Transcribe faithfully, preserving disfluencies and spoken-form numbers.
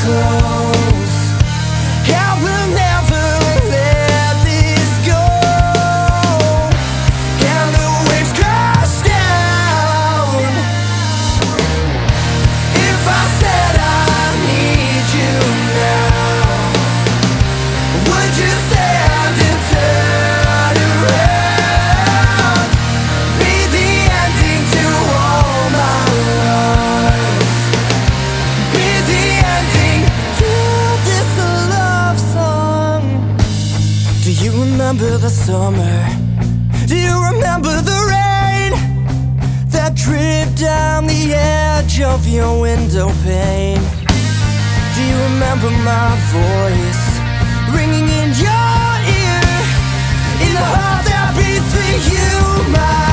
close. I will never let this go. And the waves crash down. If I said I need you now, would you stand and turn around? Be the ending to all my lives. Be the ending to this love song. Do you remember the summer? Do you remember the rain that dripped down the edge of your window pane? Do you remember my voice ringing in your ear, in the heart that beats for you, my